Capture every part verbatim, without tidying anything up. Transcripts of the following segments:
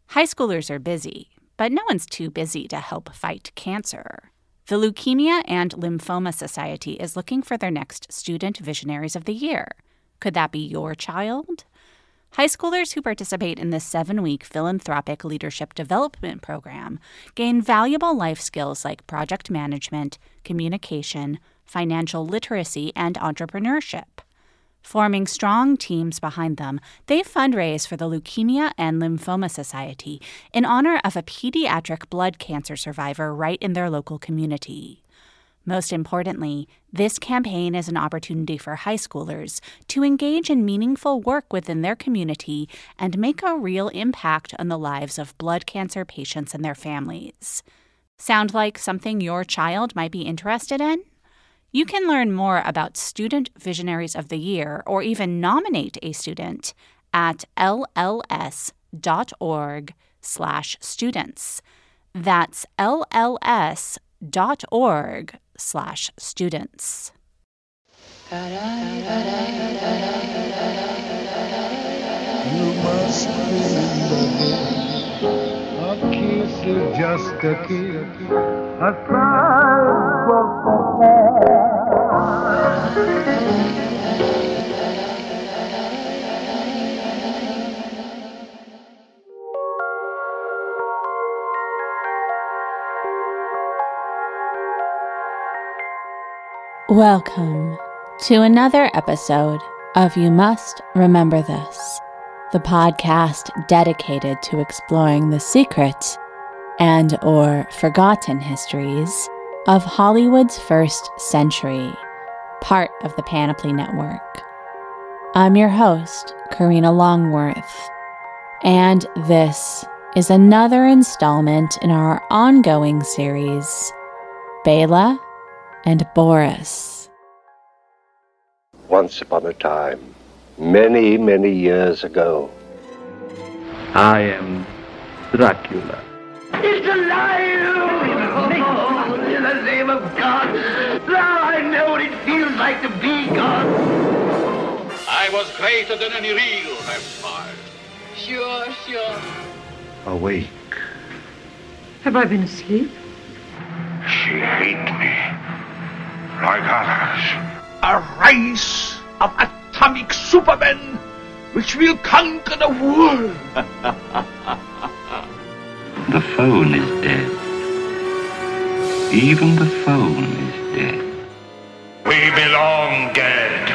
High schoolers are busy, but no one's too busy to help fight cancer. The Leukemia and Lymphoma Society is looking for their next Student Visionaries of the Year. Could that be your child? High schoolers who participate in this seven-week philanthropic leadership development program gain valuable life skills like project management, communication, financial literacy, and entrepreneurship. Forming strong teams behind them, they fundraise for the Leukemia and Lymphoma Society in honor of a pediatric blood cancer survivor right in their local community. Most importantly, this campaign is an opportunity for high schoolers to engage in meaningful work within their community and make a real impact on the lives of blood cancer patients and their families. Sound like something your child might be interested in? You can learn more about Student Visionaries of the Year or even nominate a student at lls.org slash students. That's lls.org slash students. You must remember, a kiss is just a kiss, a smile for Welcome to another episode of You Must Remember This, the podcast dedicated to exploring the secret and or forgotten histories of Hollywood's first century, part of the Panoply Network. I'm your host, Karina Longworth, and this is another installment in our ongoing series, Bela and Boris. Once upon a time, many, many years ago. I am Dracula. It's alive! Oh, in the name of God! Now I know what it feels like to be God! I was greater than any real vampire. Sure, sure. Awake. Have I been asleep? She hates me. Like others. A race of atomic supermen which will conquer the world. The phone is dead. Even the phone is dead. We belong dead.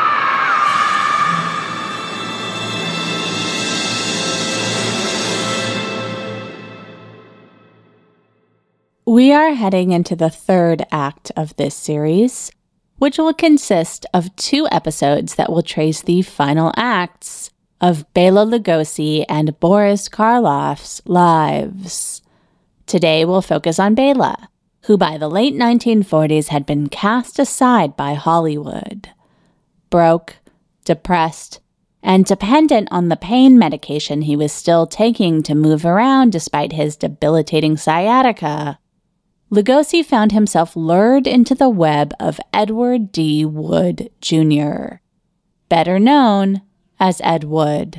We are heading into the third act of this series, which will consist of two episodes that will trace the final acts of Bela Lugosi and Boris Karloff's lives. Today we'll focus on Bela, who by the late nineteen forties had been cast aside by Hollywood. Broke, depressed, and dependent on the pain medication he was still taking to move around despite his debilitating sciatica, Lugosi found himself lured into the web of Edward D. Wood, Junior, better known as Ed Wood.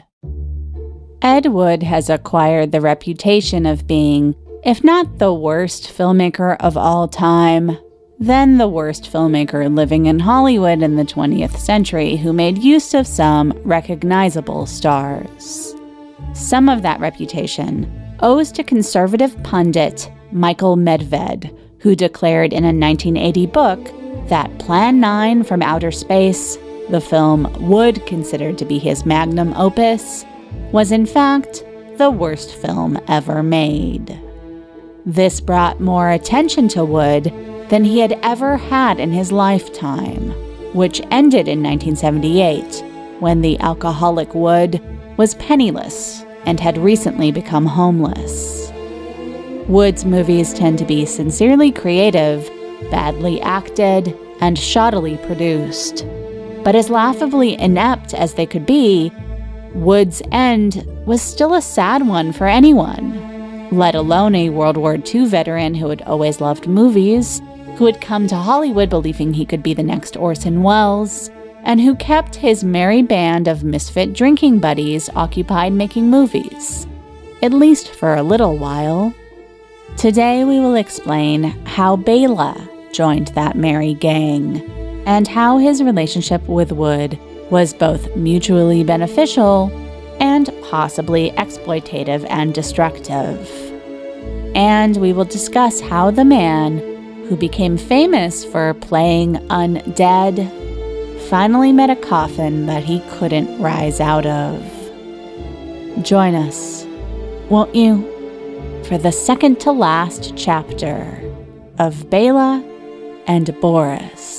Ed Wood has acquired the reputation of being, if not the worst filmmaker of all time, then the worst filmmaker living in Hollywood in the twentieth century who made use of some recognizable stars. Some of that reputation owes to conservative pundit Michael Medved, who declared in a nineteen eighty book that Plan nine from Outer Space, the film Wood considered to be his magnum opus, was in fact the worst film ever made. This brought more attention to Wood than he had ever had in his lifetime, which ended in nineteen seventy-eight, when the alcoholic Wood was penniless and had recently become homeless. Wood's movies tend to be sincerely creative, badly acted, and shoddily produced. But as laughably inept as they could be, Wood's end was still a sad one for anyone, let alone a World War Two veteran who had always loved movies, who had come to Hollywood believing he could be the next Orson Welles, and who kept his merry band of misfit drinking buddies occupied making movies. at least for a little while. Today we will explain how Bela joined that merry gang, and how his relationship with Wood was both mutually beneficial and possibly exploitative and destructive. And we will discuss how the man who became famous for playing undead finally met a coffin that he couldn't rise out of. Join us, won't you, for the second to last chapter of Bela and Boris.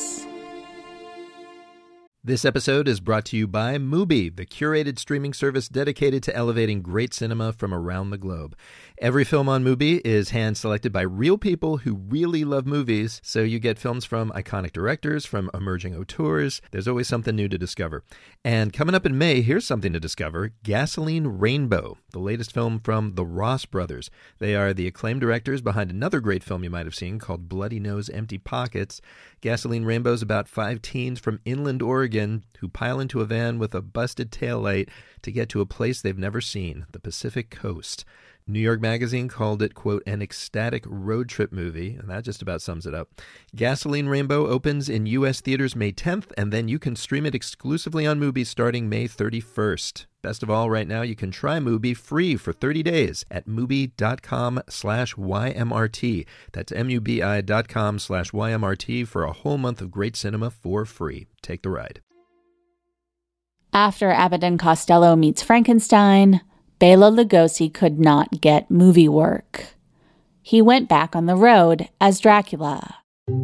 This episode is brought to you by Mubi, the curated streaming service dedicated to elevating great cinema from around the globe. Every film on Mubi is hand-selected by real people who really love movies, so you get films from iconic directors, from emerging auteurs. There's always something new to discover. And coming up in May, here's something to discover: Gasoline Rainbow, the latest film from the Ross brothers. They are the acclaimed directors behind another great film you might have seen called Bloody Nose, Empty Pockets. Gasoline Rainbow is about five teens from inland Oregon who pile into a van with a busted taillight to get to a place they've never seen, the Pacific Coast. New York Magazine called it, quote, an ecstatic road trip movie, and that just about sums it up. Gasoline Rainbow opens in U S theaters May tenth, and then you can stream it exclusively on Mubi starting May thirty-first. Best of all, right now you can try Mubi free for thirty days at Mubi.com slash YMRT. That's M-U-B-I dot com slash Y-M-R-T for a whole month of great cinema for free. Take the ride. After Abbott and Costello meets Frankenstein, Bela Lugosi could not get movie work. He went back on the road as Dracula.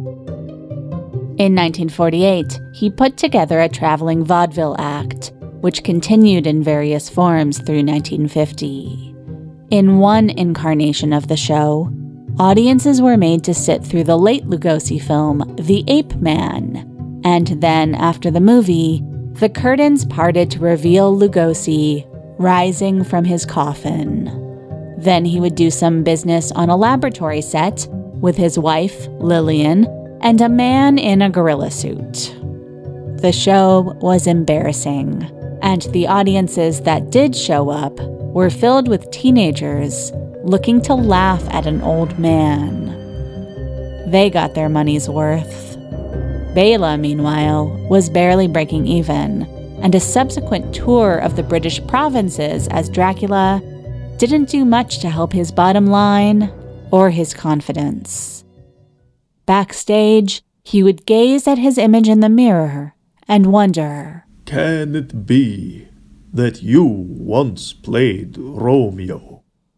In nineteen forty-eight, he put together a traveling vaudeville act, which continued in various forms through nineteen fifty. In one incarnation of the show, audiences were made to sit through the late Lugosi film, The Ape Man, and then, after the movie, the curtains parted to reveal Lugosi rising from his coffin. Then he would do some business on a laboratory set with his wife, Lillian, and a man in a gorilla suit. The show was embarrassing, and the audiences that did show up were filled with teenagers looking to laugh at an old man. They got their money's worth. Bela, meanwhile, was barely breaking even, and a subsequent tour of the British provinces as Dracula didn't do much to help his bottom line or his confidence. Backstage, he would gaze at his image in the mirror and wonder, can it be that you once played Romeo?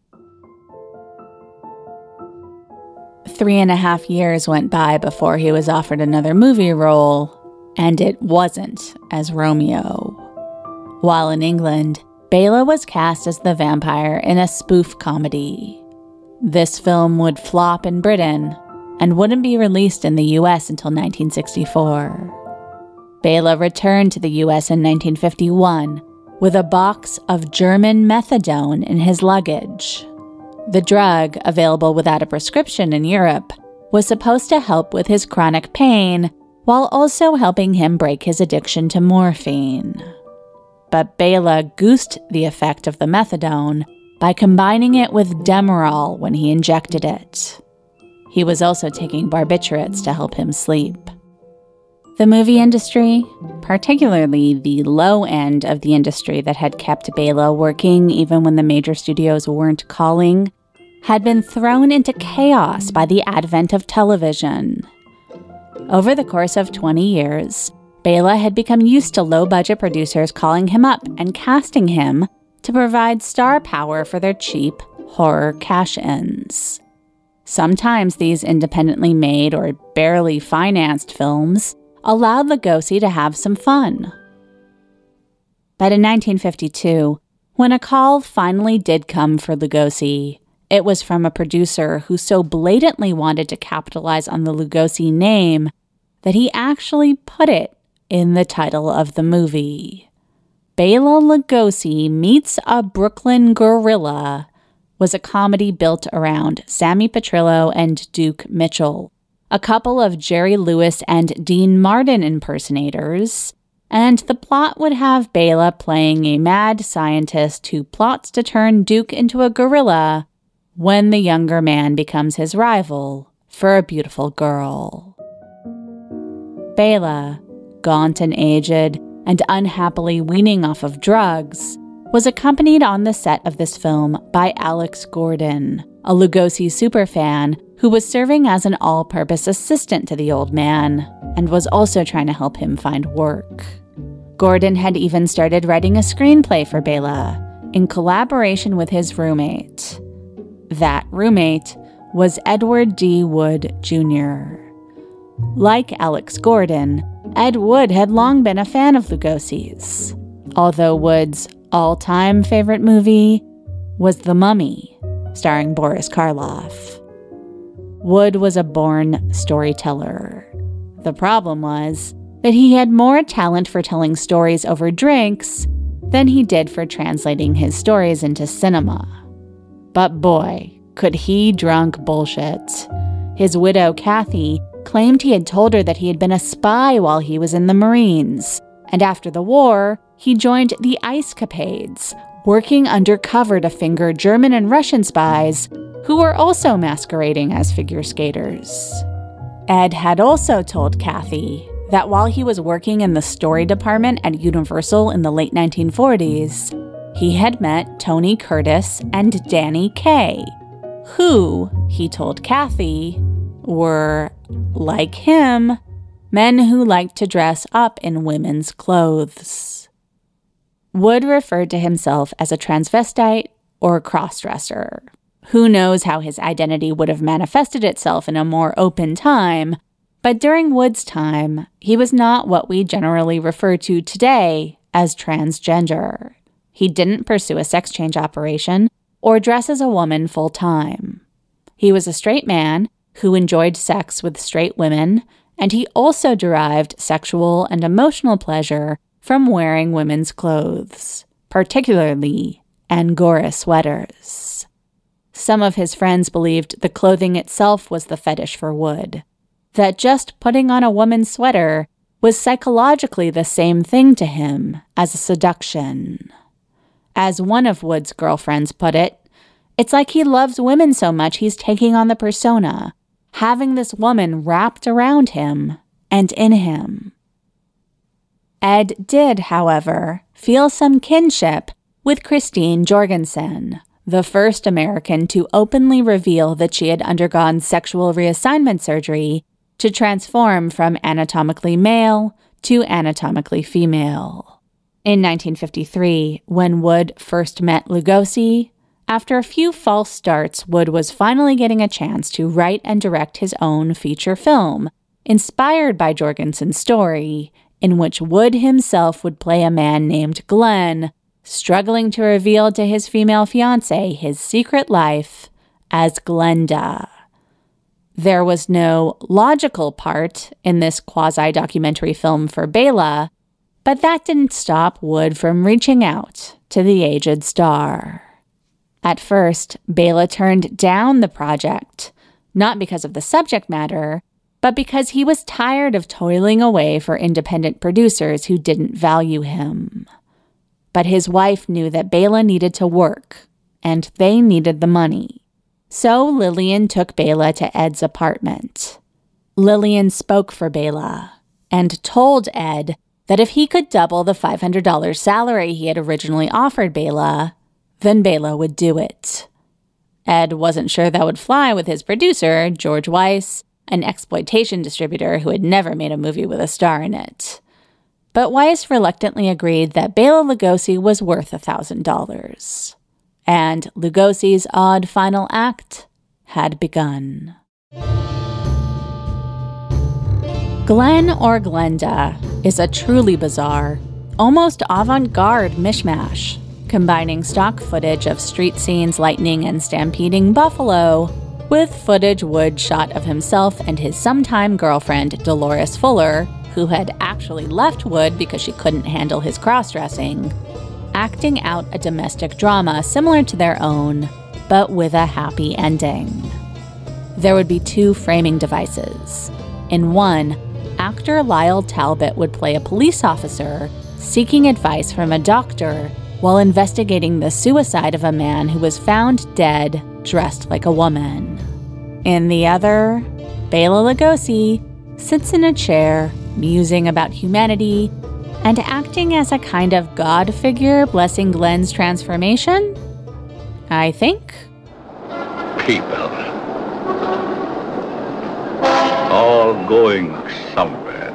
Three and a half years went by before he was offered another movie role, and it wasn't as Romeo. While in England, Bela was cast as the vampire in a spoof comedy. This film would flop in Britain and wouldn't be released in the U S until nineteen sixty-four. Bela returned to the U S in nineteen fifty-one with a box of German methadone in his luggage. The drug, available without a prescription in Europe, was supposed to help with his chronic pain while also helping him break his addiction to morphine. But Bela goosed the effect of the methadone by combining it with Demerol when he injected it. He was also taking barbiturates to help him sleep. The movie industry, particularly the low end of the industry that had kept Bela working even when the major studios weren't calling, had been thrown into chaos by the advent of television. Over the course of twenty years, Bela had become used to low-budget producers calling him up and casting him to provide star power for their cheap horror cash-ins. Sometimes these independently made or barely financed films allowed Lugosi to have some fun. But in nineteen fifty-two, when a call finally did come for Lugosi, it was from a producer who so blatantly wanted to capitalize on the Lugosi name that he actually put it in the title of the movie. Bela Lugosi Meets a Brooklyn Gorilla was a comedy built around Sammy Petrillo and Duke Mitchell, a couple of Jerry Lewis and Dean Martin impersonators, and the plot would have Bela playing a mad scientist who plots to turn Duke into a gorilla when the younger man becomes his rival for a beautiful girl. Bela, gaunt and aged and unhappily weaning off of drugs, was accompanied on the set of this film by Alex Gordon, a Lugosi superfan who was serving as an all-purpose assistant to the old man and was also trying to help him find work. Gordon had even started writing a screenplay for Bela in collaboration with his roommate. That roommate was Edward D. Wood, Junior Like Alex Gordon, Ed Wood had long been a fan of Lugosi's, although Wood's all-time favorite movie was The Mummy, starring Boris Karloff. Wood was a born storyteller. The problem was that he had more talent for telling stories over drinks than he did for translating his stories into cinema. But boy, could he drunk bullshit. His widow, Kathy, claimed he had told her that he had been a spy while he was in the Marines, and after the war, he joined the Ice Capades, working undercover to finger German and Russian spies who were also masquerading as figure skaters. Ed had also told Kathy that while he was working in the story department at Universal in the late nineteen forties, he had met Tony Curtis and Danny Kaye, who, he told Kathy, were, like him, men who liked to dress up in women's clothes. Wood referred to himself as a transvestite or crossdresser. Who knows how his identity would have manifested itself in a more open time, but during Wood's time, he was not what we generally refer to today as transgender. He didn't pursue a sex change operation or dress as a woman full-time. He was a straight man who enjoyed sex with straight women, and he also derived sexual and emotional pleasure from wearing women's clothes, particularly Angora sweaters. Some of his friends believed the clothing itself was the fetish for Wood, that just putting on a woman's sweater was psychologically the same thing to him as a seduction. As one of Wood's girlfriends put it, it's like he loves women so much he's taking on the persona, having this woman wrapped around him and in him. Ed did, however, feel some kinship with Christine Jorgensen, the first American to openly reveal that she had undergone sexual reassignment surgery to transform from anatomically male to anatomically female. In nineteen fifty-three, when Wood first met Lugosi, after a few false starts, Wood was finally getting a chance to write and direct his own feature film, inspired by Jorgensen's story, in which Wood himself would play a man named Glenn, struggling to reveal to his female fiancée his secret life as Glenda. There was no logical part in this quasi-documentary film for Bela, but that didn't stop Wood from reaching out to the aged star. At first, Bela turned down the project, not because of the subject matter, but because he was tired of toiling away for independent producers who didn't value him. But his wife knew that Bela needed to work, and they needed the money. So Lillian took Bela to Ed's apartment. Lillian spoke for Bela and told Ed that if he could double the five hundred dollars salary he had originally offered Bela, then Bela would do it. Ed wasn't sure that would fly with his producer, George Weiss, an exploitation distributor who had never made a movie with a star in it. But Weiss reluctantly agreed that Bela Lugosi was worth one thousand dollars. And Lugosi's odd final act had begun. Glenn or Glenda is a truly bizarre, almost avant-garde mishmash, combining stock footage of street scenes lightning and stampeding buffalo with footage Wood shot of himself and his sometime girlfriend Dolores Fuller, who had actually left Wood because she couldn't handle his cross-dressing, acting out a domestic drama similar to their own, but with a happy ending. There would be two framing devices. In one, actor Lyle Talbot would play a police officer seeking advice from a doctor while investigating the suicide of a man who was found dead, dressed like a woman. In the other, Bela Lugosi sits in a chair, musing about humanity and acting as a kind of god figure blessing Glenn's transformation, I think. People. All going somewhere.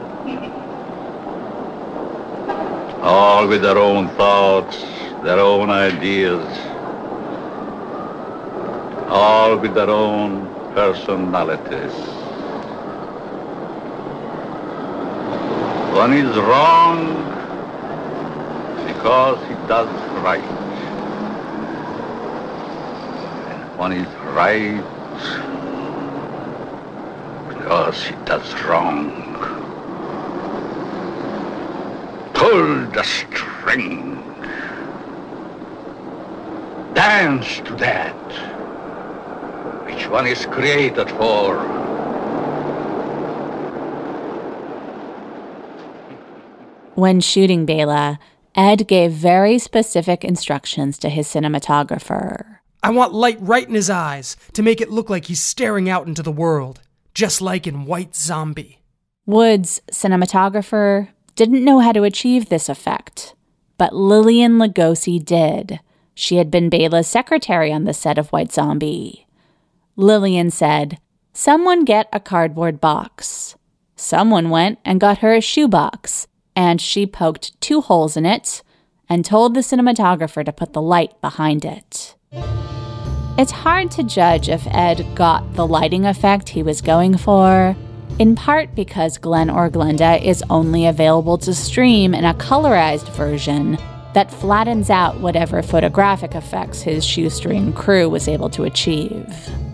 All with their own thoughts, their own ideas. All with their own personalities. One is wrong because he does right. And one is right because he does wrong. Pull the string. Dance to that. Which one is created for? When shooting Bela, Ed gave very specific instructions to his cinematographer. I want light right in his eyes to make it look like he's staring out into the world, just like in White Zombie. Wood's cinematographer didn't know how to achieve this effect, but Lillian Lugosi did. She had been Bela's secretary on the set of White Zombie. Lillian said, "Someone get a cardboard box." Someone went and got her a shoebox, and she poked two holes in it and told the cinematographer to put the light behind it. It's hard to judge if Ed got the lighting effect he was going for, in part because Glen or Glenda is only available to stream in a colorized version that flattens out whatever photographic effects his shoestring crew was able to achieve.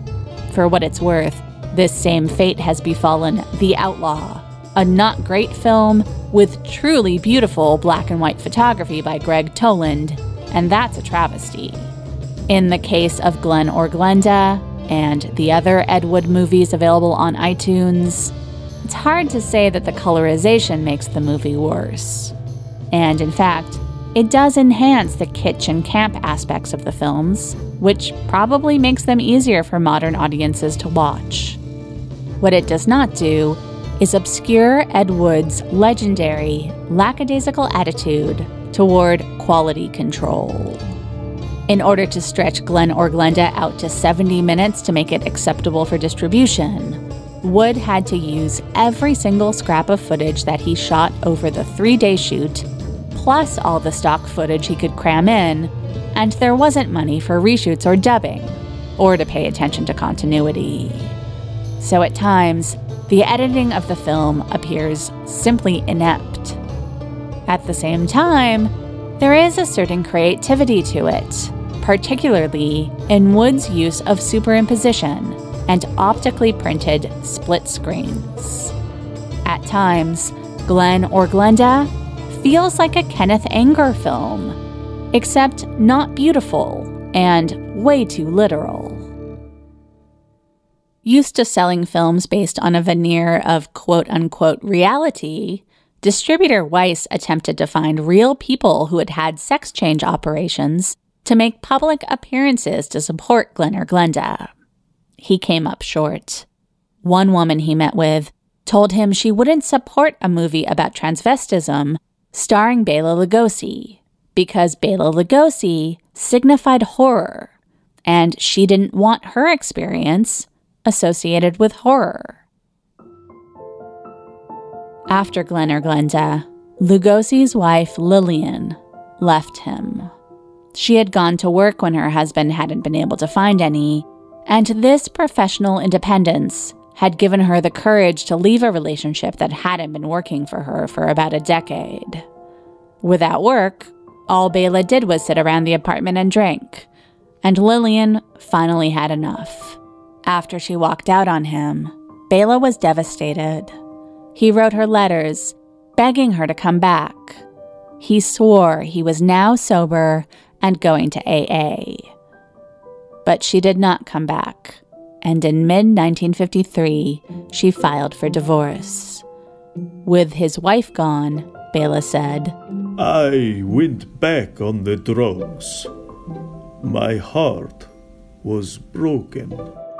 For what it's worth, this same fate has befallen The Outlaw, a not great film with truly beautiful black and white photography by Greg Toland, and that's a travesty. In the case of Glen or Glenda and the other Ed Wood movies available on iTunes, it's hard to say that the colorization makes the movie worse. And in fact, it does enhance the kitsch and camp aspects of the films, which probably makes them easier for modern audiences to watch. What it does not do is obscure Ed Wood's legendary, lackadaisical attitude toward quality control. In order to stretch Glen or Glenda out to seventy minutes to make it acceptable for distribution, Wood had to use every single scrap of footage that he shot over the three-day shoot, plus all the stock footage he could cram in, and there wasn't money for reshoots or dubbing, or to pay attention to continuity. So at times, the editing of the film appears simply inept. At the same time, there is a certain creativity to it, particularly in Wood's use of superimposition and optically printed split screens. At times, Glen or Glenda feels like a Kenneth Anger film, except not beautiful and way too literal. Used to selling films based on a veneer of quote-unquote reality, distributor Weiss attempted to find real people who had had sex change operations to make public appearances to support Glen or Glenda. He came up short. One woman he met with told him she wouldn't support a movie about transvestism starring Bela Lugosi because Bela Lugosi signified horror, and she didn't want her experience associated with horror. After Glen or Glenda, Lugosi's wife, Lillian, left him. She had gone to work when her husband hadn't been able to find any, and this professional independence had given her the courage to leave a relationship that hadn't been working for her for about a decade. Without work, all Bela did was sit around the apartment and drink, and Lillian finally had enough. After she walked out on him, Bela was devastated. He wrote her letters, begging her to come back. He swore he was now sober and going to A A. But she did not come back, and in mid nineteen fifty-three, she filed for divorce. With his wife gone, Bela said, I went back on the drugs. My heart was broken.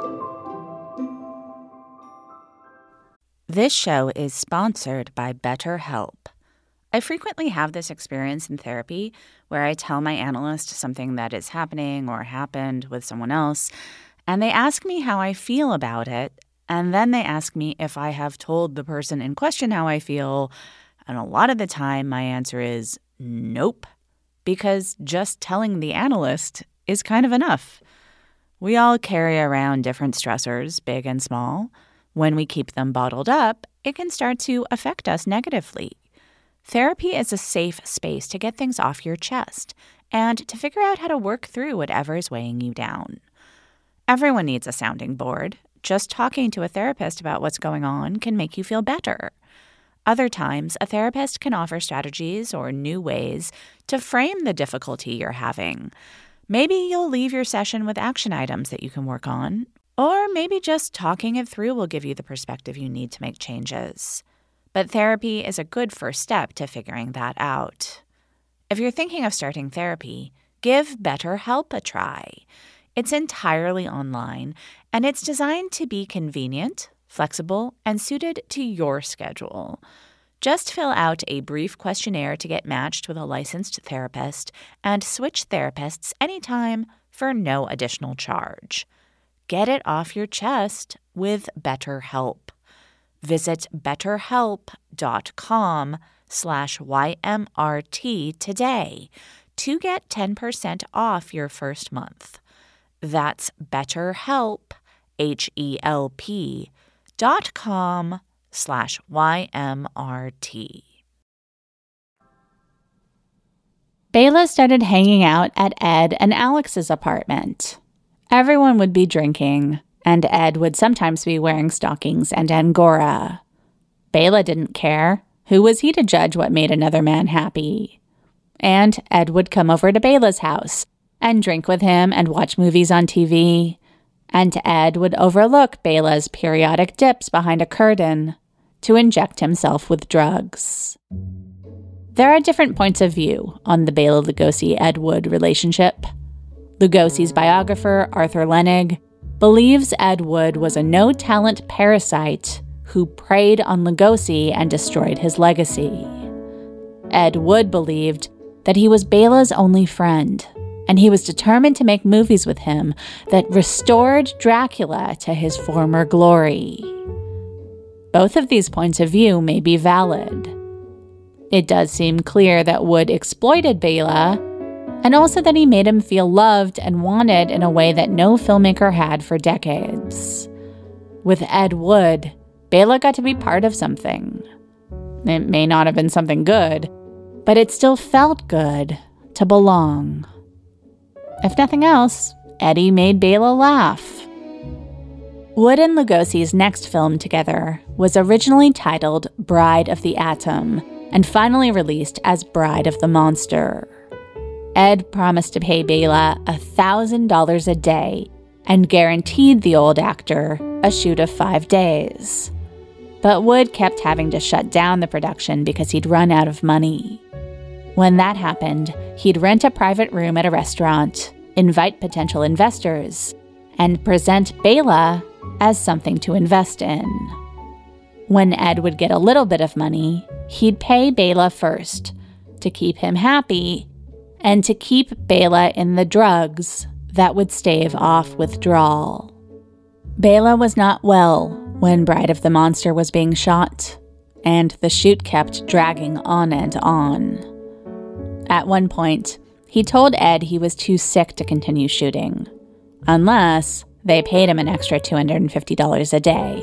This show is sponsored by BetterHelp. I frequently have this experience in therapy where I tell my analyst something that is happening or happened with someone else, and they ask me how I feel about it, and then they ask me if I have told the person in question how I feel, and a lot of the time my answer is nope, because just telling the analyst is kind of enough. We all carry around different stressors, big and small. When we keep them bottled up, it can start to affect us negatively. Therapy is a safe space to get things off your chest and to figure out how to work through whatever is weighing you down. Everyone needs a sounding board. Just talking to a therapist about what's going on can make you feel better. Other times, a therapist can offer strategies or new ways to frame the difficulty you're having. Maybe you'll leave your session with action items that you can work on, or maybe just talking it through will give you the perspective you need to make changes. But therapy is a good first step to figuring that out. If you're thinking of starting therapy, give BetterHelp a try. It's entirely online, and it's designed to be convenient, flexible, and suited to your schedule. Just fill out a brief questionnaire to get matched with a licensed therapist and switch therapists anytime for no additional charge. Get it off your chest with BetterHelp. Visit betterhelp.com slash YMRT today to get ten percent off your first month. That's BetterHelp, H-E-L-P, dot com slash Y-M-R-T. Bela started hanging out at Ed and Alex's apartment. Everyone would be drinking, and Ed would sometimes be wearing stockings and angora. Bela didn't care. Who was he to judge what made another man happy? And Ed would come over to Bela's house and drink with him and watch movies on T V. And Ed would overlook Bela's periodic dips behind a curtain to inject himself with drugs. There are different points of view on the Bela Lugosi-Ed Wood relationship. Lugosi's biographer, Arthur Lenig, believes Ed Wood was a no-talent parasite who preyed on Lugosi and destroyed his legacy. Ed Wood believed that he was Bela's only friend, and he was determined to make movies with him that restored Dracula to his former glory. Both of these points of view may be valid. It does seem clear that Wood exploited Bela, and also that he made him feel loved and wanted in a way that no filmmaker had for decades. With Ed Wood, Bela got to be part of something. It may not have been something good, but it still felt good to belong. If nothing else, Eddie made Bela laugh. Wood and Lugosi's next film together was originally titled Bride of the Atom and finally released as Bride of the Monster. Ed promised to pay Bela one thousand dollars a day and guaranteed the old actor a shoot of five days. But Wood kept having to shut down the production because he'd run out of money. When that happened, he'd rent a private room at a restaurant, invite potential investors, and present Bela as something to invest in. When Ed would get a little bit of money, he'd pay Bela first to keep him happy and to keep Bela in the drugs that would stave off withdrawal. Bela was not well when Bride of the Monster was being shot, and the shoot kept dragging on and on. At one point, he told Ed he was too sick to continue shooting, unless they paid him an extra two hundred fifty dollars a day.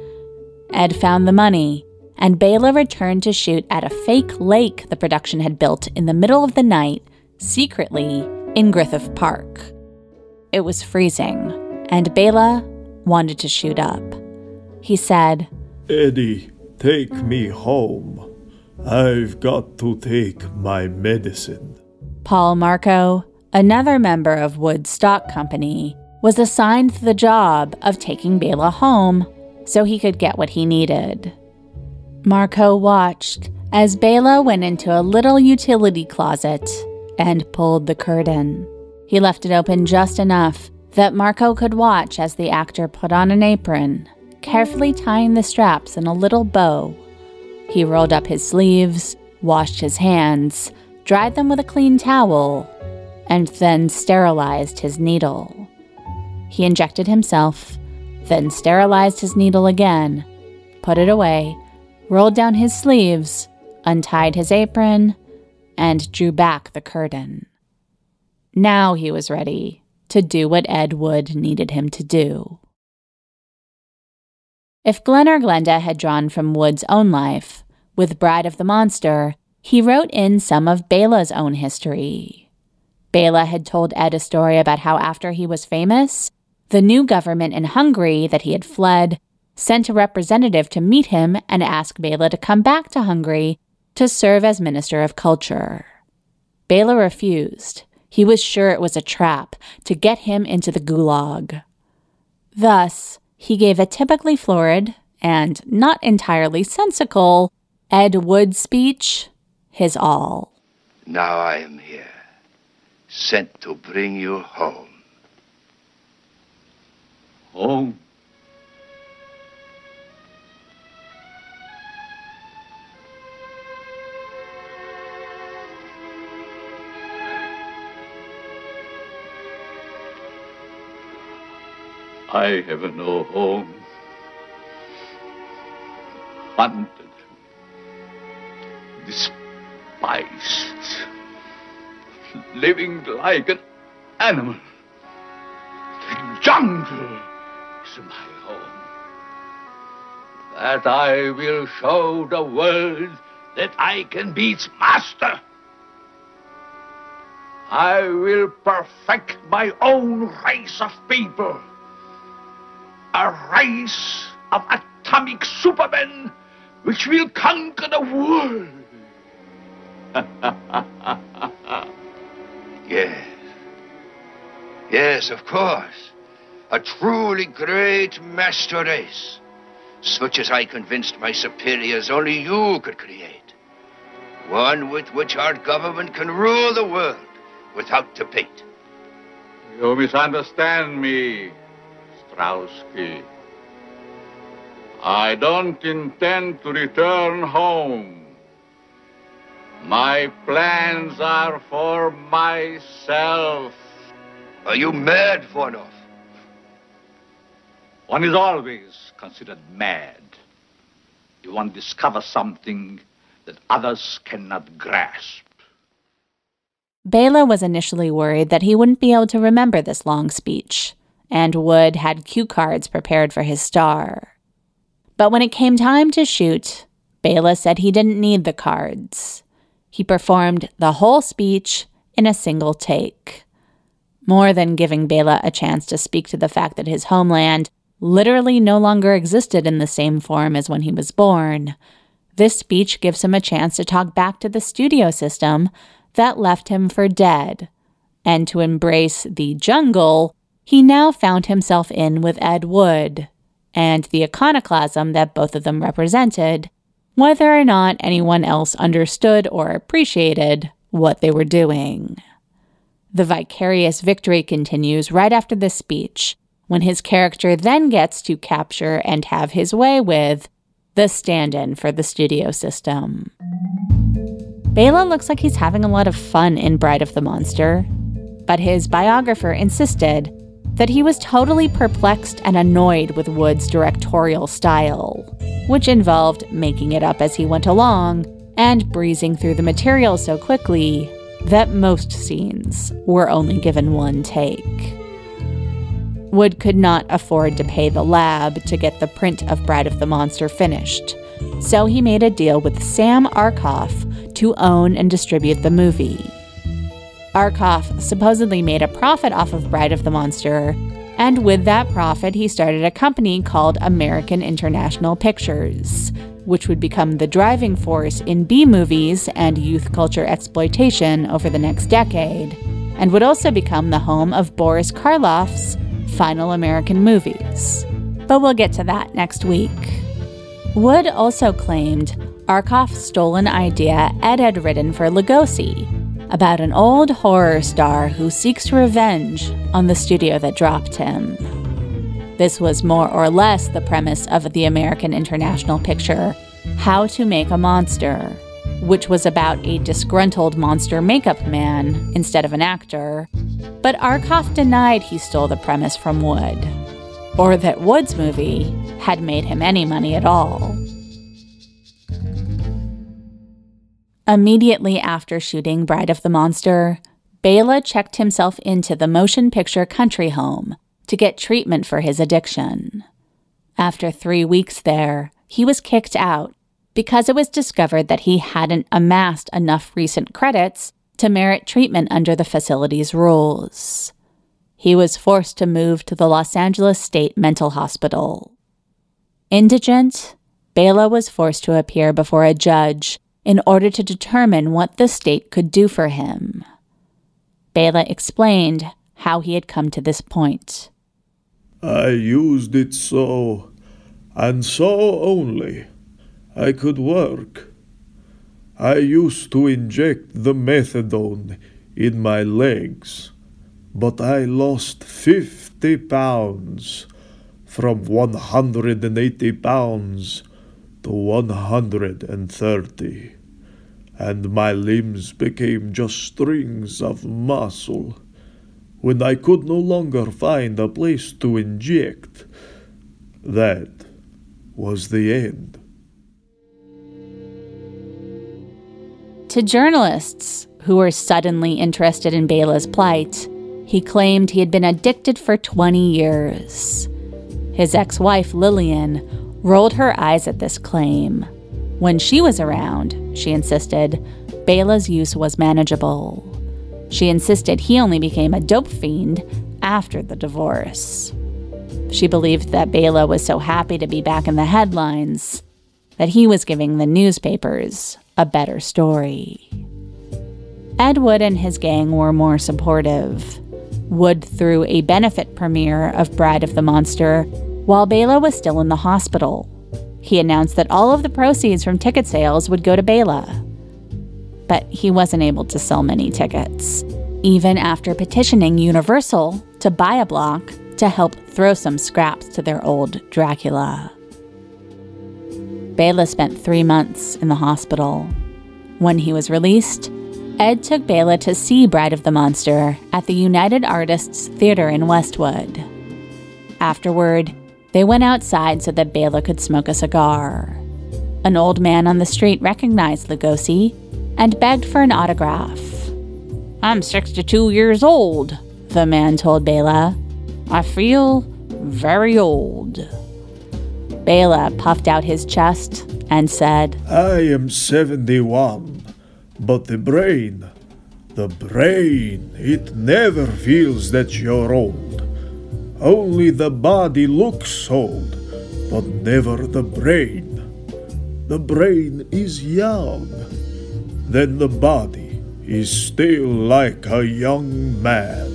Ed found the money, and Bela returned to shoot at a fake lake the production had built in the middle of the night, secretly in Griffith Park. It was freezing, and Bela wanted to shoot up. He said, Eddie, take me home. I've got to take my medicine. Paul Marco, another member of Wood's stock company, was assigned the job of taking Bela home so he could get what he needed. Marco watched as Bela went into a little utility closet and pulled the curtain. He left it open just enough that Marco could watch as the actor put on an apron, carefully tying the straps in a little bow. He rolled up his sleeves, washed his hands, dried them with a clean towel, and then sterilized his needle. He injected himself, then sterilized his needle again, put it away, rolled down his sleeves, untied his apron, and drew back the curtain. Now he was ready to do what Ed Wood needed him to do. If Glenn or Glenda had drawn from Wood's own life, with Bride of the Monster, he wrote in some of Bela's own history. Bela had told Ed a story about how after he was famous, the new government in Hungary that he had fled sent a representative to meet him and ask Bela to come back to Hungary to serve as Minister of Culture. Bela refused. He was sure it was a trap to get him into the gulag. Thus, he gave a typically florid and not entirely sensical Ed Wood speech his all. Now I am here, sent to bring you home. Home? I have no home. Hunted. Despised. Living like an animal. The jungle is my home. That I will show the world that I can be its master. I will perfect my own race of people. A race of atomic supermen which will conquer the world. Yes. Yes, of course. A truly great master race, such as I convinced my superiors only you could create. One with which our government can rule the world without debate. You misunderstand me, Strowski. I don't intend to return home. My plans are for myself. Are you mad, Vornov? One is always considered mad if one discovers something that others cannot grasp. Bela was initially worried that he wouldn't be able to remember this long speech, and Wood had cue cards prepared for his star. But when it came time to shoot, Bela said he didn't need the cards. He performed the whole speech in a single take. More than giving Bela a chance to speak to the fact that his homeland literally no longer existed in the same form as when he was born, this speech gives him a chance to talk back to the studio system that left him for dead, and to embrace the jungle he now found himself in with Ed Wood, and the iconoclasm that both of them represented, whether or not anyone else understood or appreciated what they were doing. The vicarious victory continues right after this speech, when his character then gets to capture and have his way with the stand-in for the studio system. Bela looks like he's having a lot of fun in Bride of the Monster, but his biographer insisted that he was totally perplexed and annoyed with Wood's directorial style, which involved making it up as he went along and breezing through the material so quickly that most scenes were only given one take. Wood could not afford to pay the lab to get the print of Bride of the Monster finished, so he made a deal with Sam Arkoff to own and distribute the movie. Arkoff supposedly made a profit off of Bride of the Monster, and with that profit he started a company called American International Pictures, which would become the driving force in B-movies and youth culture exploitation over the next decade, and would also become the home of Boris Karloff's Final American Movies. But we'll get to that next week. Wood also claimed Arkoff stole an idea Ed had written for Lugosi about an old horror star who seeks revenge on the studio that dropped him. This was more or less the premise of the American International picture, How to Make a Monster, which was about a disgruntled monster makeup man instead of an actor, but Arkoff denied he stole the premise from Wood, or that Wood's movie had made him any money at all. Immediately after shooting Bride of the Monster, Bela checked himself into the Motion Picture Country Home to get treatment for his addiction. After three weeks there, he was kicked out because it was discovered that he hadn't amassed enough recent credits to merit treatment under the facility's rules. He was forced to move to the Los Angeles State Mental Hospital. Indigent, Bela was forced to appear before a judge in order to determine what the state could do for him. Bela explained how he had come to this point. I used it so, and so only, I could work. I used to inject the methadone in my legs, but I lost fifty pounds, from one hundred eighty pounds to one hundred thirty, and my limbs became just strings of muscle. When I could no longer find a place to inject, that was the end. To journalists who were suddenly interested in Bela's plight, he claimed he had been addicted for twenty years. His ex-wife, Lillian, rolled her eyes at this claim. When she was around, she insisted, Bela's use was manageable. She insisted he only became a dope fiend after the divorce. She believed that Bela was so happy to be back in the headlines that he was giving the newspapers a better story. Ed Wood and his gang were more supportive. Wood threw a benefit premiere of Bride of the Monster while Bela was still in the hospital. He announced that all of the proceeds from ticket sales would go to Bela. But he wasn't able to sell many tickets, even after petitioning Universal to buy a block to help throw some scraps to their old Dracula. Bela spent three months in the hospital. When he was released, Ed took Bela to see Bride of the Monster at the United Artists Theater in Westwood. Afterward, they went outside so that Bela could smoke a cigar. An old man on the street recognized Lugosi and begged for an autograph. "I'm sixty-two years old," the man told Bela. "I feel very old." Bela puffed out his chest and said, I am seventy-one, but the brain, the brain, it never feels that you're old. Only the body looks old, but never the brain. The brain is young. Then the body is still like a young man.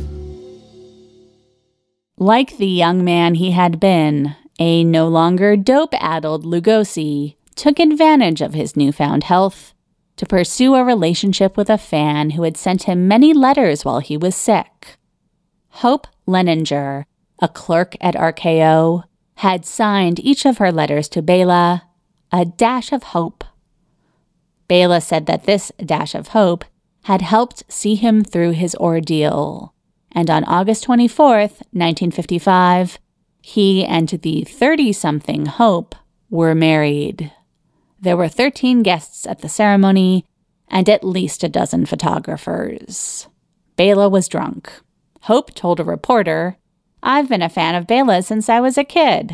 Like the young man he had been, a no longer dope-addled Lugosi took advantage of his newfound health to pursue a relationship with a fan who had sent him many letters while he was sick. Hope Leninger, a clerk at R K O, had signed each of her letters to Bela, a dash of hope. Bela said that this dash of hope had helped see him through his ordeal, and on August twenty-fourth, nineteen fifty-five, he and the thirty-something Hope were married. There were thirteen guests at the ceremony and at least a dozen photographers. Bela was drunk. Hope told a reporter, "I've been a fan of Bela since I was a kid."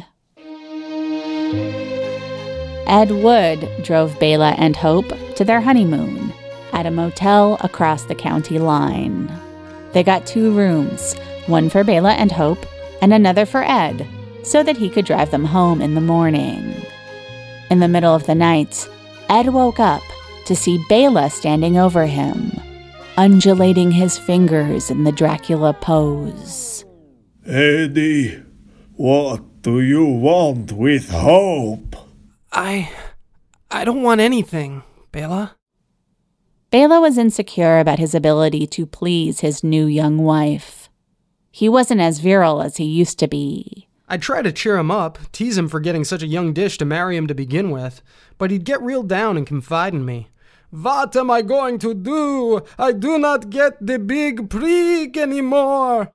Ed Wood drove Bela and Hope to their honeymoon at a motel across the county line. They got two rooms, one for Bela and Hope and another for Ed, so that he could drive them home in the morning. In the middle of the night, Ed woke up to see Bela standing over him, undulating his fingers in the Dracula pose. Eddie, what do you want with Hope? I... I don't want anything, Bela. Bela was insecure about his ability to please his new young wife. He wasn't as virile as he used to be. I'd try to cheer him up, tease him for getting such a young dish to marry him to begin with, but he'd get real down and confide in me. What am I going to do? I do not get the big prick anymore.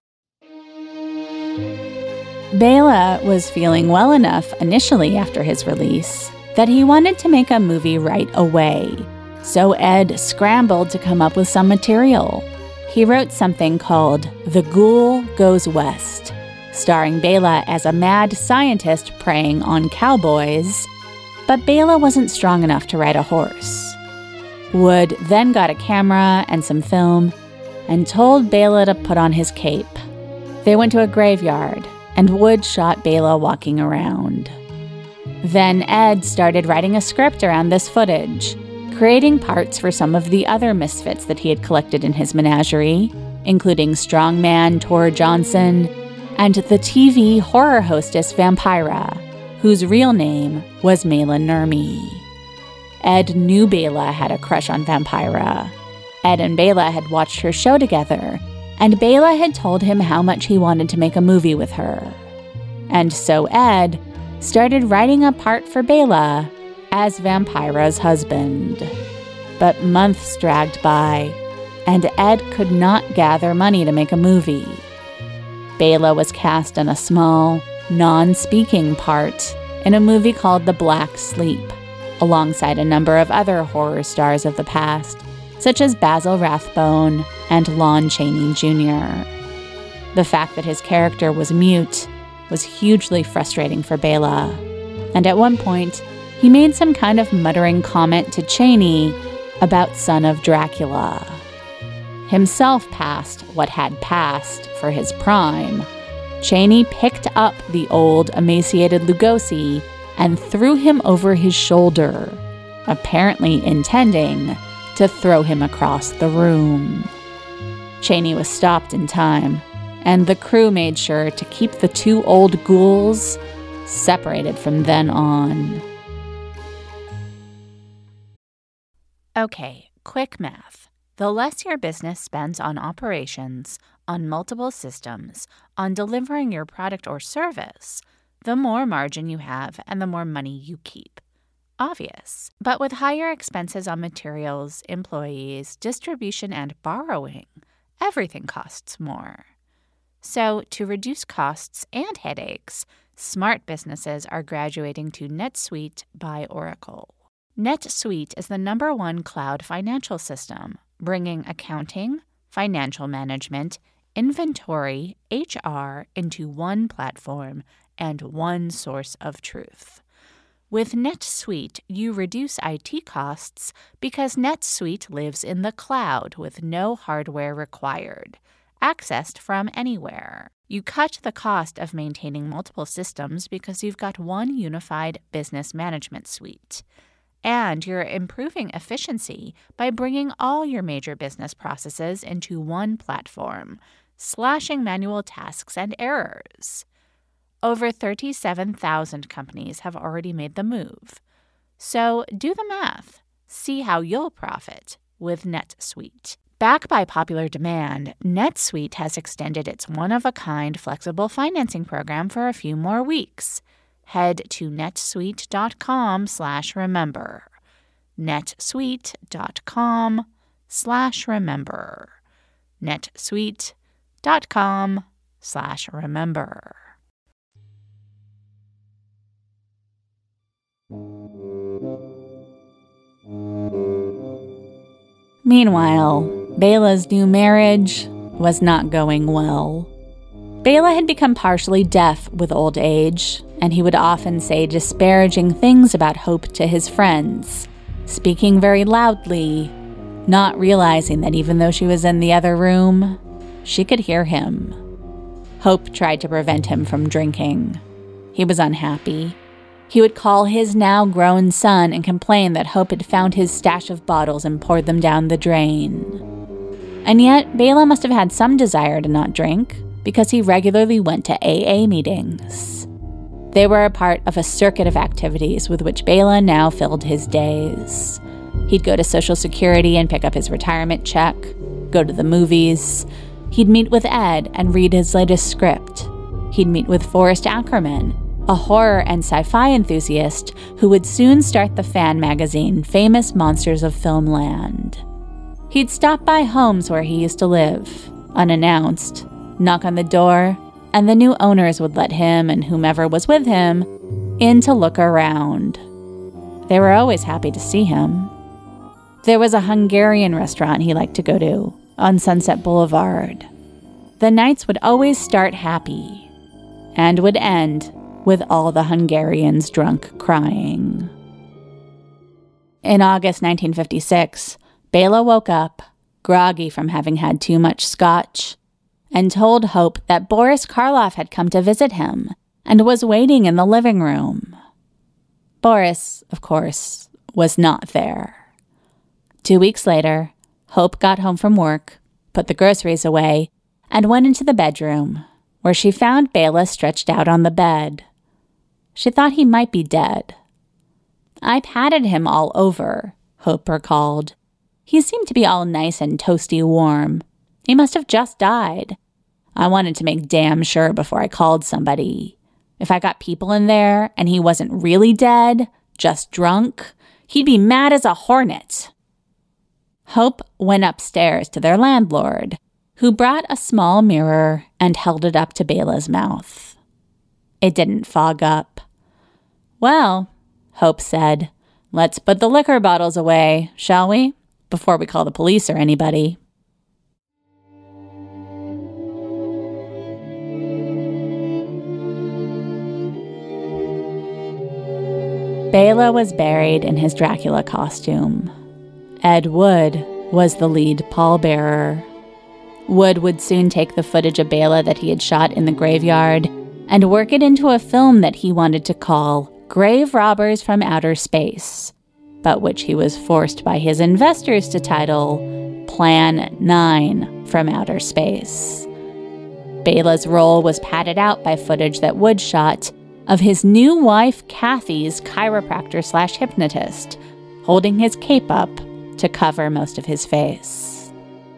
Bela was feeling well enough initially after his release that he wanted to make a movie right away. So Ed scrambled to come up with some material. He wrote something called The Ghoul Goes West, starring Bela as a mad scientist preying on cowboys, but Bela wasn't strong enough to ride a horse. Wood then got a camera and some film and told Bela to put on his cape. They went to a graveyard, and Wood shot Bela walking around. Then Ed started writing a script around this footage, creating parts for some of the other misfits that he had collected in his menagerie, including strongman Tor Johnson and the T V horror hostess Vampira, whose real name was Mela Nurmi. Ed knew Bela had a crush on Vampira. Ed and Bela had watched her show together, and Bela had told him how much he wanted to make a movie with her. And so Ed started writing a part for Bela as Vampira's husband. But months dragged by, and Ed could not gather money to make a movie. Bela was cast in a small, non-speaking part in a movie called The Black Sleep, alongside a number of other horror stars of the past, such as Basil Rathbone and Lon Chaney Junior The fact that his character was mute was hugely frustrating for Bela, and at one point, he made some kind of muttering comment to Chaney about Son of Dracula. Himself past what had passed for his prime, Chaney picked up the old, emaciated Lugosi and threw him over his shoulder, apparently intending to throw him across the room. Chaney was stopped in time, and the crew made sure to keep the two old ghouls separated from then on. Okay, quick math. The less your business spends on operations, on multiple systems, on delivering your product or service, the more margin you have and the more money you keep. Obvious. But with higher expenses on materials, employees, distribution, and borrowing, everything costs more. So, to reduce costs and headaches, smart businesses are graduating to NetSuite by Oracle. NetSuite is the number one cloud financial system, bringing accounting, financial management, inventory, H R into one platform and one source of truth. With NetSuite, you reduce I T costs because NetSuite lives in the cloud with no hardware required, accessed from anywhere. You cut the cost of maintaining multiple systems because you've got one unified business management suite. And you're improving efficiency by bringing all your major business processes into one platform, slashing manual tasks and errors. Over thirty-seven thousand companies have already made the move. So do the math. See how you'll profit with NetSuite. Backed by popular demand, NetSuite has extended its one-of-a-kind flexible financing program for a few more weeks. Head to netsuite.com slash remember. netsuite.com slash remember. netsuite.com slash remember. Meanwhile, Bela's new marriage was not going well. Bela had become partially deaf with old age, and he would often say disparaging things about Hope to his friends, speaking very loudly, not realizing that even though she was in the other room, she could hear him. Hope tried to prevent him from drinking. He was unhappy. He would call his now-grown son and complain that Hope had found his stash of bottles and poured them down the drain. And yet, Bela must have had some desire to not drink, because he regularly went to A A meetings. They were a part of a circuit of activities with which Bela now filled his days. He'd go to Social Security and pick up his retirement check, go to the movies. He'd meet with Ed and read his latest script. He'd meet with Forrest Ackerman, a horror and sci-fi enthusiast who would soon start the fan magazine Famous Monsters of Filmland. He'd stop by homes where he used to live, unannounced, knock on the door, and the new owners would let him and whomever was with him in to look around. They were always happy to see him. There was a Hungarian restaurant he liked to go to on Sunset Boulevard. The nights would always start happy and would end with all the Hungarians drunk crying. In August nineteen fifty-six, Bela woke up, groggy from having had too much scotch, and told Hope that Boris Karloff had come to visit him and was waiting in the living room. Boris, of course, was not there. Two weeks later, Hope got home from work, put the groceries away, and went into the bedroom, where she found Bela stretched out on the bed. She thought he might be dead. I patted him all over, Hope recalled. He seemed to be all nice and toasty warm. He must have just died. I wanted to make damn sure before I called somebody. If I got people in there and he wasn't really dead, just drunk, he'd be mad as a hornet. Hope went upstairs to their landlord, who brought a small mirror and held it up to Bela's mouth. It didn't fog up. Well, Hope said, let's put the liquor bottles away, shall we? Before we call the police or anybody. Bela was buried in his Dracula costume. Ed Wood was the lead pallbearer. Wood would soon take the footage of Bela that he had shot in the graveyard and work it into a film that he wanted to call Grave Robbers from Outer Space, but which he was forced by his investors to title Plan nine from Outer Space. Bela's role was padded out by footage that Wood shot of his new wife Kathy's chiropractor slash hypnotist, holding his cape up to cover most of his face.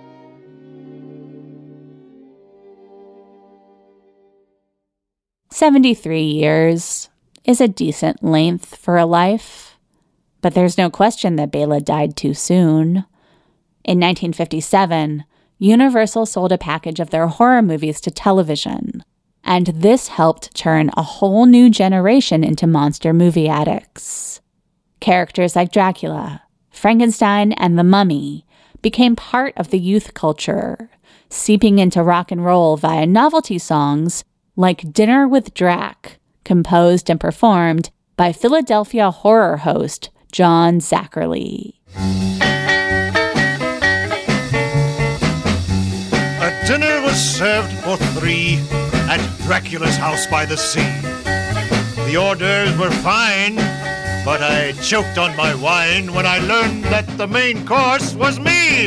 Seventy-three years is a decent length for a life, but there's no question that Bela died too soon. In nineteen fifty-seven, Universal sold a package of their horror movies to television, and this helped turn a whole new generation into monster movie addicts. Characters like Dracula, Frankenstein, and the Mummy became part of the youth culture, seeping into rock and roll via novelty songs like Dinner with Drac, composed and performed by Philadelphia horror host John Zachary. A dinner was served for three at Dracula's house by the sea. The orders were fine, but I choked on my wine when I learned that the main course was me.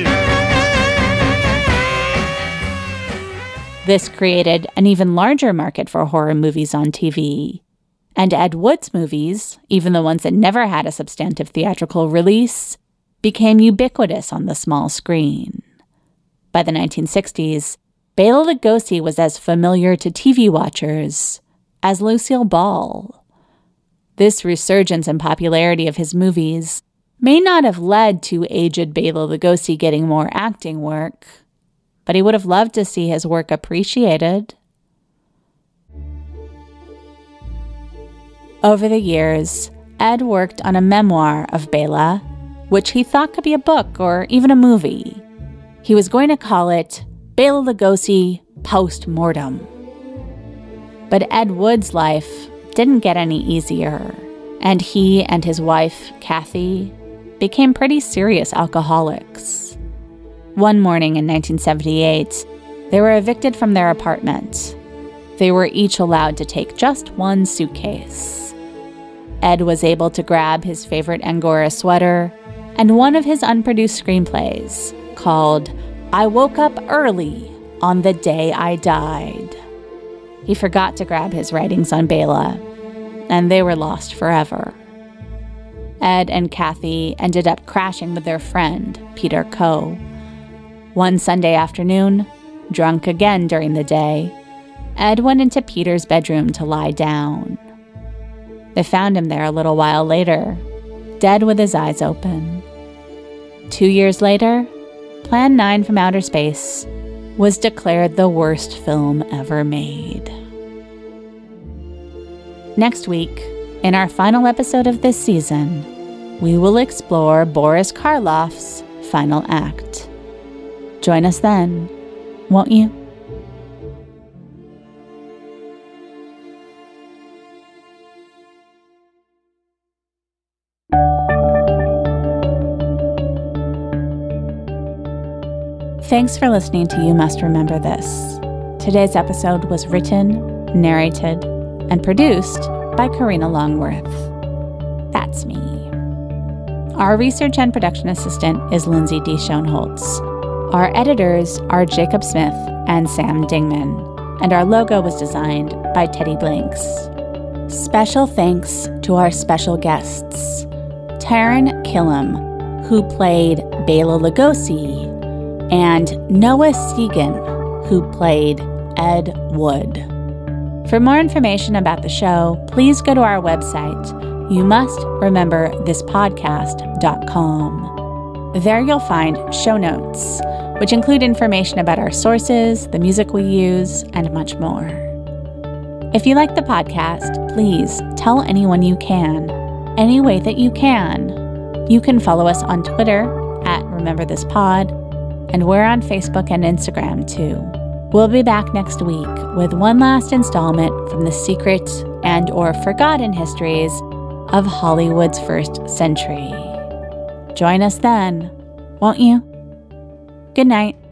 This created an even larger market for horror movies on T V. And Ed Wood's movies, even the ones that never had a substantive theatrical release, became ubiquitous on the small screen. By the nineteen sixties, Bela Lugosi was as familiar to T V watchers as Lucille Ball. This resurgence in popularity of his movies may not have led to aged Bela Lugosi getting more acting work, but he would have loved to see his work appreciated. Over the years, Ed worked on a memoir of Bela, which he thought could be a book or even a movie. He was going to call it Bela Lugosi Post-Mortem. But Ed Wood's life didn't get any easier, and he and his wife, Kathy, became pretty serious alcoholics. One morning in nineteen seventy-eight, they were evicted from their apartment. They were each allowed to take just one suitcase. Ed was able to grab his favorite Angora sweater and one of his unproduced screenplays called I Woke Up Early on the Day I Died. He forgot to grab his writings on Bela, and they were lost forever. Ed and Kathy ended up crashing with their friend, Peter Coe. One Sunday afternoon, drunk again during the day, Ed went into Peter's bedroom to lie down. They found him there a little while later, dead with his eyes open. Two years later, Plan nine from Outer Space was declared the worst film ever made. Next week, in our final episode of this season, we will explore Boris Karloff's final act. Join us then, won't you? Thanks for listening to You Must Remember This. Today's episode was written, narrated, and produced by Karina Longworth. That's me. Our research and production assistant is Lindsay D. Schoenholtz. Our editors are Jacob Smith and Sam Dingman, and our logo was designed by Teddy Blinks. Special thanks to our special guests, Taran Killam, who played Bela Lugosi, and Noah Segan, who played Ed Wood. For more information about the show, please go to our website, you must remember this podcast dot com. There you'll find show notes, which include information about our sources, the music we use, and much more. If you like the podcast, please tell anyone you can, any way that you can. You can follow us on Twitter at Remember This Pod, and we're on Facebook and Instagram too. We'll be back next week with one last installment from the secret and or forgotten histories of Hollywood's first century. Join us then, won't you? Good night.